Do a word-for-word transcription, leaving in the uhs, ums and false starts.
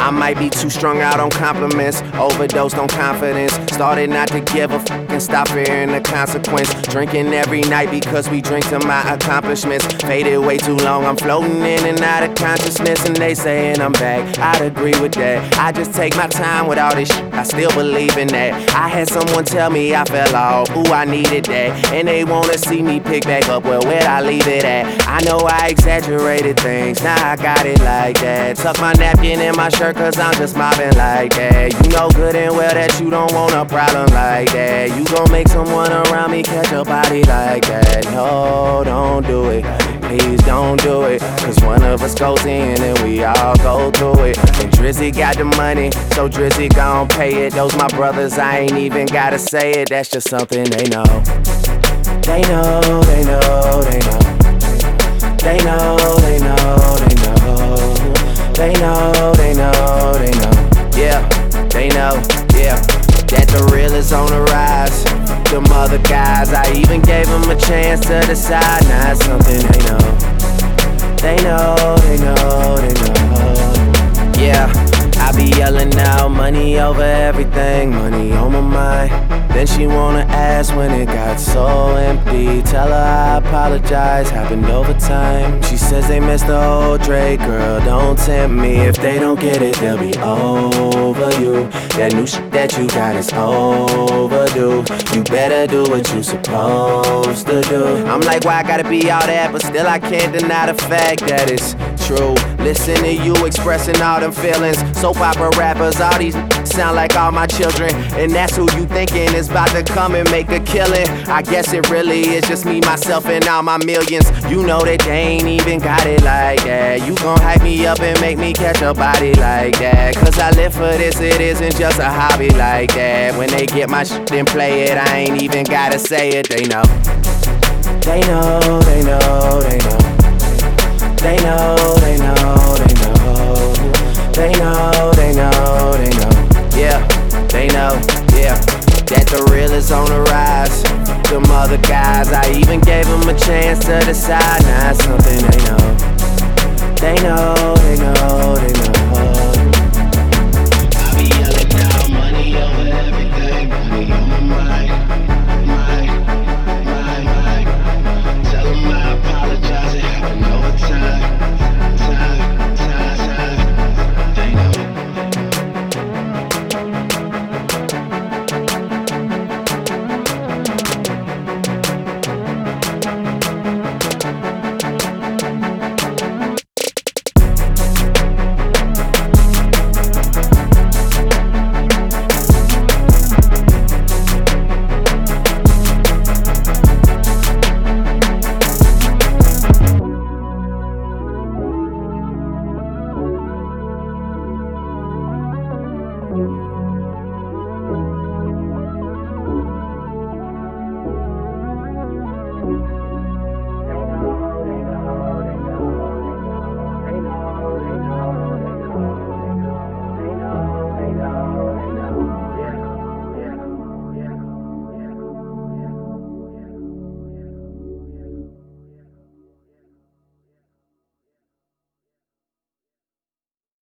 I might be too strung out on compliments, overdosed on confidence. Started not to give a f and stop fearing the consequence. Drinking every night because we drink to my accomplishments. Faded way too long, I'm floating in and out of consciousness, and they saying I'm back. I'd agree with that. I just take my time with all this shit, I still believe in that. I had someone tell me I fell off, ooh, I needed that. And they wanna see me pick back up, well, where'd I leave it at? I know I exaggerated things, now I got it like that. Tuck my napkin in my shirt cause I'm just mobbing like that. You know good and well that you don't want a problem like that. You gon' make someone around me catch a body like that. No, don't do it, please don't do it. Cause one of us goes in and we all go through it. And Drizzy got the money, so Drizzy gon' pay it. Those my brothers, I ain't even gotta say it. That's just something they know. They know, they know, they know. They know, they know, they know. They know, they know, they know. Yeah, they know, yeah. That the real is on the rise. Them other guys, I even gave them a chance to decide. Now it's something they know. They know, they know, they know. Yeah, I be yelling out, money over everything, money on my mind. Then she wanna ask when it got so empty. Tell her I apologize, happened over time. She says they missed the old Drake, girl, don't tempt me. If they don't get it, they'll be over you. That new shit that you got is overdue. You better do what you supposed to do. I'm like, why I gotta be all that? But still I can't deny the fact that it's true. Listen to you expressing all them feelings. Soap opera rappers, all these sound like all my children. And that's who you thinking is about to come and make a killing. I guess it really is just me, myself, and all my millions. You know that they ain't even got it like that. You gon' hype me up and make me catch a body like that. Cause I live for this, it isn't just a hobby like that. When they get my shit and play it, I ain't even gotta say it, they know. They know, they know, they know. They know, they know, they know. They know, they know, they know. Yeah, they know, yeah. That the real is on the rise. Them other guys, I even gave them a chance to decide. Now it's something they know. They know, they know, they know. I be yelling out, money over everything, money on my mind, mind, mind, mind. Tell them I apologize, it happened over time, time, time, time. They know. Thank you.